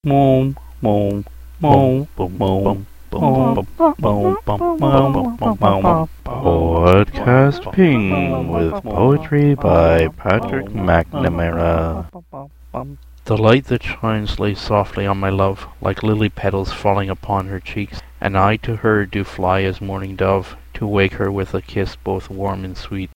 Moom, moom, moom, boom, moom, boom, boom, boom, boom, boom. Podcast Ping with poetry by Patrick McNamara. The light that shines lays softly on my love, like lily petals falling upon her cheeks, and I to her do fly as morning dove, to wake her with a kiss both warm and sweet.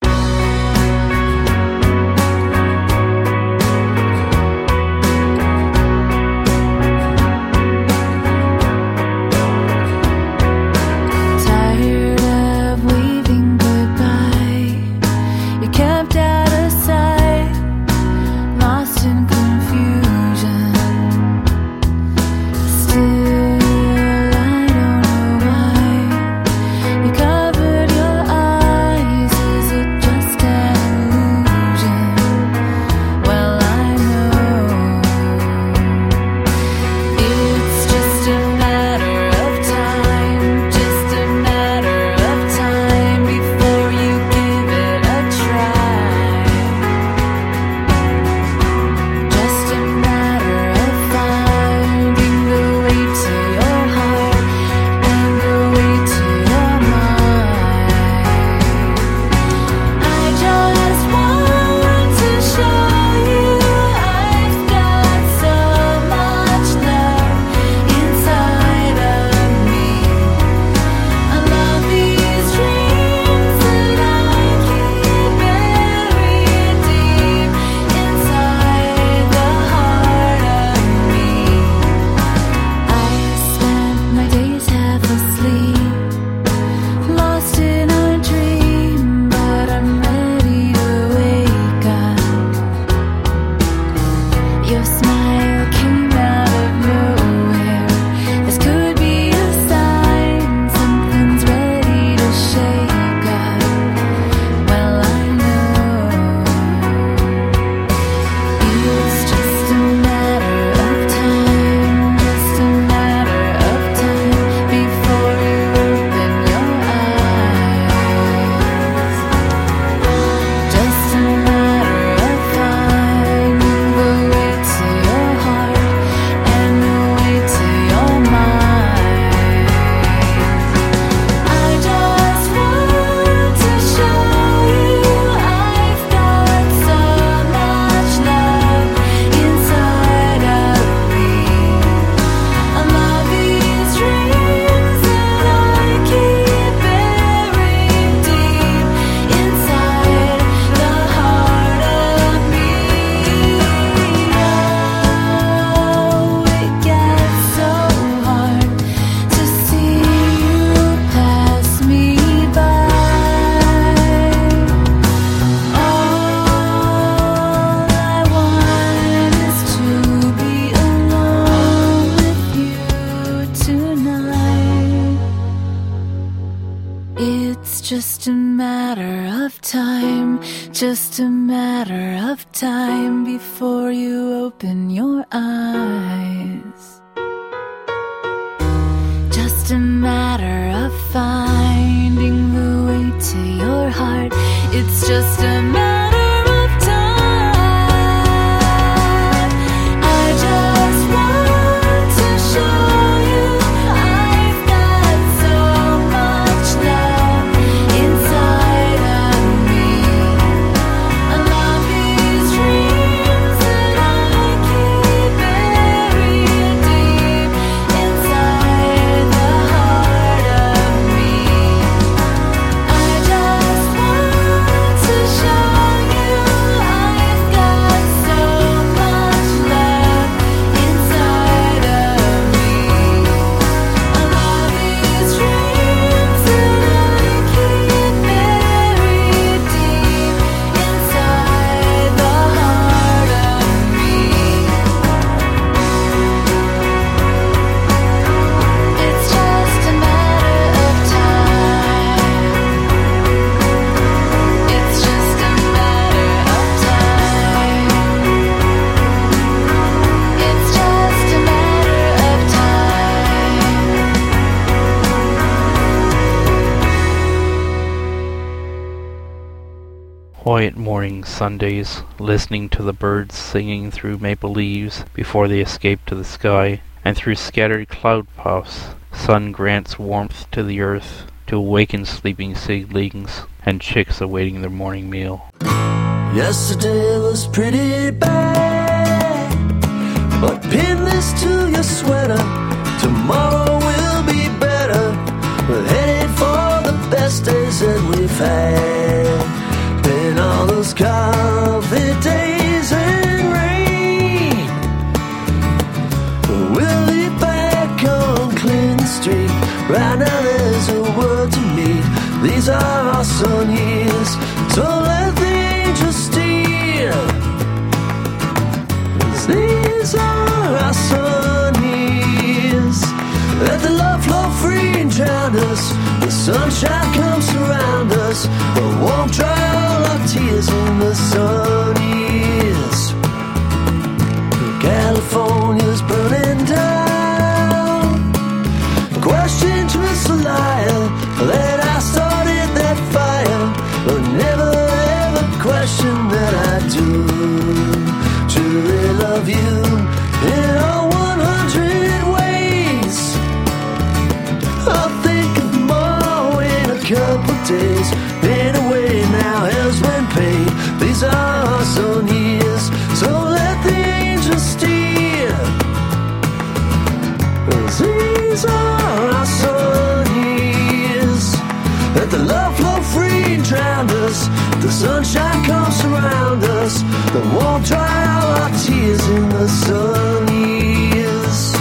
Just a matter of time, just a matter of time before you open your eyes. Just a matter of finding the way to your heart. It's just a matter of time. I just want to show you I've got so much love inside of me. I love these dreams that I keep buried deep inside the heart of me. I just want to show quiet morning Sundays, listening to the birds singing through maple leaves before they escape to the sky, and through scattered cloud puffs, sun grants warmth to the earth to awaken sleeping seedlings and chicks awaiting their morning meal. Yesterday was pretty bad, but pin this to your sweater. Tomorrow will be better. We're headed for the best days that we've had. In all those coffee days and rain, we'll be back on Clinton Street. Right now there's a world to meet. These are our sun years, so let the angels steer. These are our sun years. Let the love flow free and drown us. The sunshine comes around us, but won't dry all our tears in the sun years. California's burning down. Question twists a liar that I started that fire, but never ever question that I do truly love you in all 100 ways. I'll think of more in a couple days. Anyway, now hell's been paid. These are our sun years, so let the angels steer. These are our sun years. Let the love flow free and drown us. The sunshine comes around us, but won't dry all our tears in the sun years.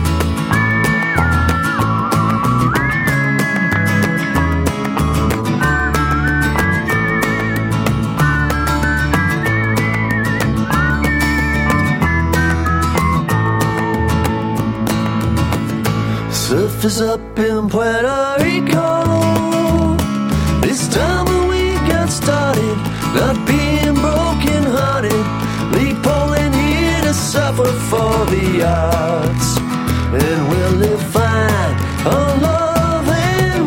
Surf is up in Puerto Rico. This time when we got started, not being broken hearted, we pulling here to suffer for the arts. And we'll live fine on love and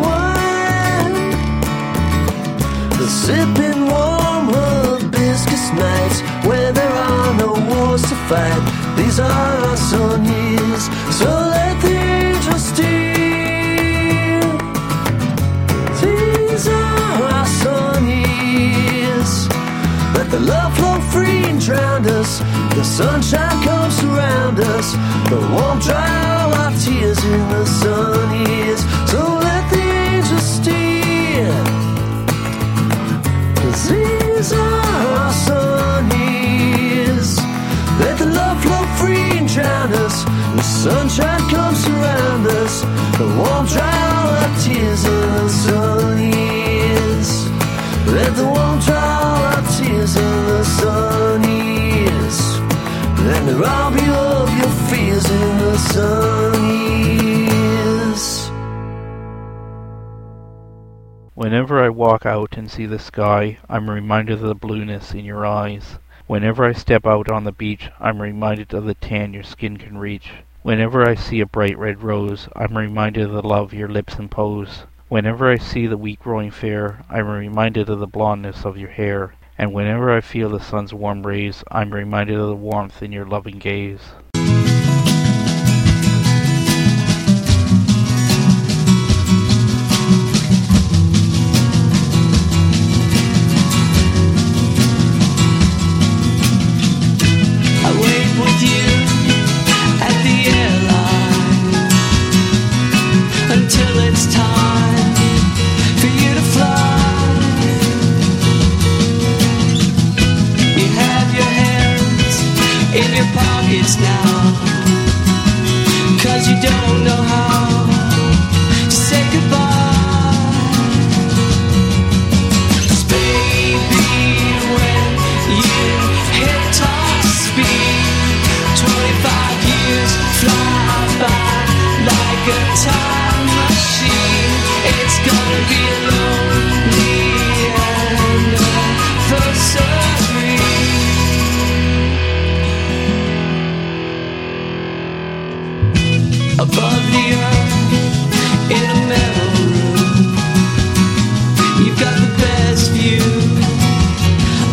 wine, sipping warm hibiscus nights where there are no wars to fight. These are our sun years, so let the angels steer. These are our sun years. Let the love flow free and drown us. The sunshine comes around us, but won't dry all our tears in the sun years. So let the angels steer. 'Cause these are our sun years. Let the love flow free and drown us. The sunshine comes around us, but won't dry all our tears in the sun years. Let the won't dry all our tears in the sun years. Let me rob you of your fears in the sun years. Whenever I walk out and see the sky, I'm reminded of the blueness in your eyes. Whenever I step out on the beach, I'm reminded of the tan your skin can reach. Whenever I see a bright red rose, I'm reminded of the love your lips impose. Whenever I see the wheat growing fair, I'm reminded of the blondness of your hair. And whenever I feel the sun's warm rays, I'm reminded of the warmth in your loving gaze. I wait with you at the airline until it's time for you to fly. You have your hands in your pockets now, 'cause you don't know how to say goodbye. 'Cause baby, when you hit top speed, 25 years fly by like a time machine. It's gonna be a lonely anniversary. Above the earth, in a metal room, you've got the best view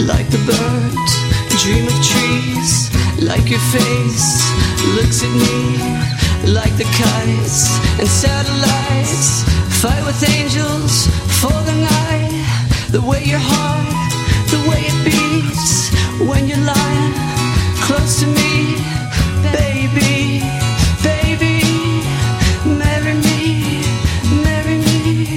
like the birds, dream of trees, like your face looks at me, like the kites and satellites, fight with angels for the night, the way your heart, the way it beats, when you're lying close to me, baby, baby, marry me, marry me.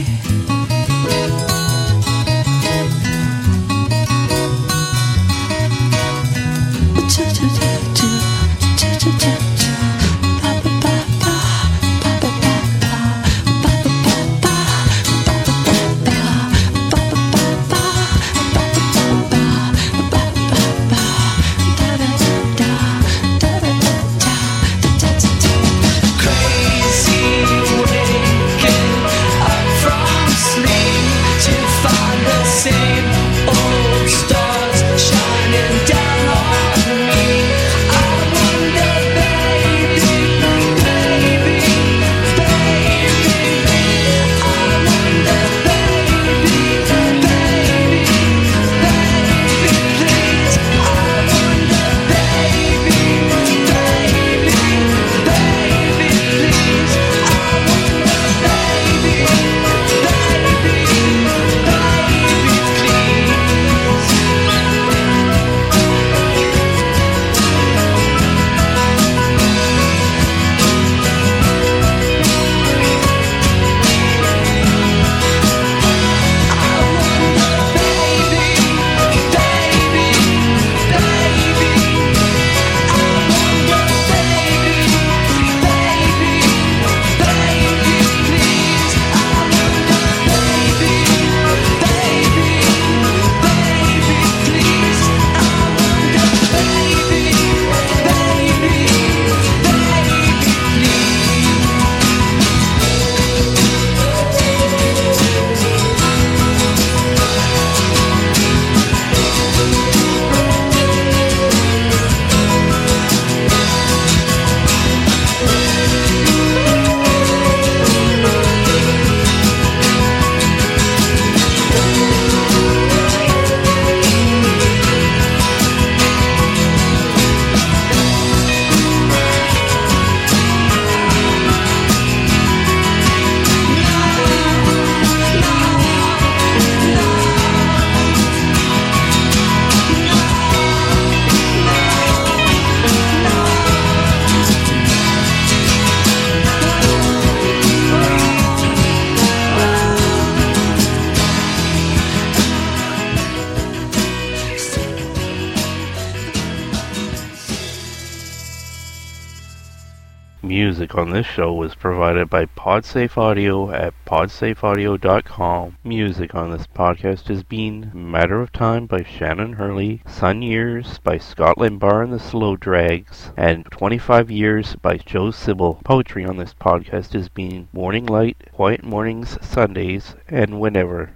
Music on this show was provided by Podsafe Audio at podsafeaudio.com. Music on this podcast has been Matter of Time by Shannon Hurley, Sun Years by Scott Limbar and the Slow Drags, and 25 Years by Joe Sybil. Poetry on this podcast has been Morning Light, Quiet Mornings, Sundays, and Whenever.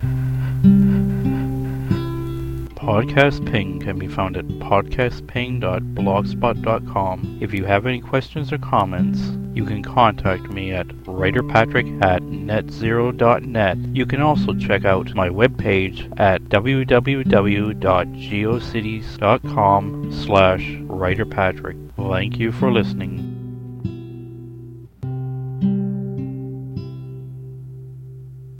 Podcast Ping can be found at podcastping.blogspot.com. If you have any questions or comments, you can contact me at writerpatrick@netzero.net. You can also check out my webpage at www.geocities.com/writerpatrick. Thank you for listening.